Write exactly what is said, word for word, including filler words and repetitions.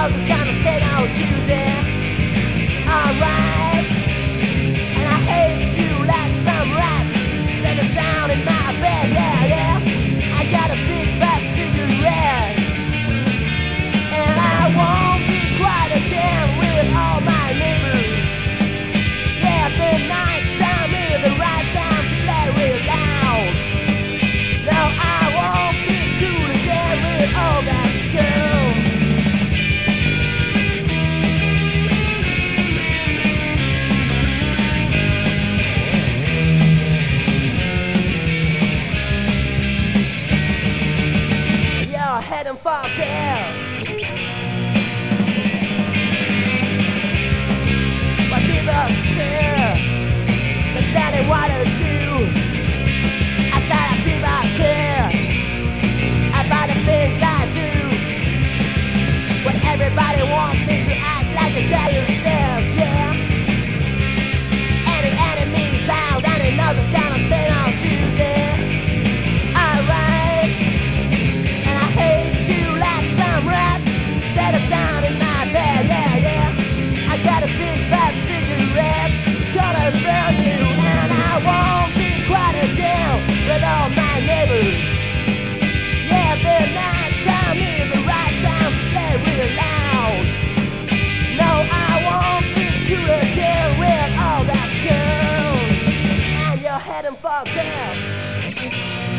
knows it's gonna say no Tuesday. Alright. And I hate you like some rats. Set it down in my bed, yeah, yeah. I got a big fat cigarette. And I won't be quiet again with all my neighbors. Yeah, the night time is the right time to play real loud. No, I won't be cool again with all that skill. You're heading for jail. But people stare, but that ain't what I do. I said I people care about the things I do. When everybody wants me to act like a guy who says, yeah. Any enemy's out and he knows it's gonna say no Tuesday. Alright. And I hate you like some rats. Set it down in my bed, yeah, yeah. I got a big fat cigarette, gonna burn you, and I won't be quiet again with all my neighbors. Yeah, the night time is the right time to play really loud. No, I won't be cool again with all that girl. And you're heading for jail.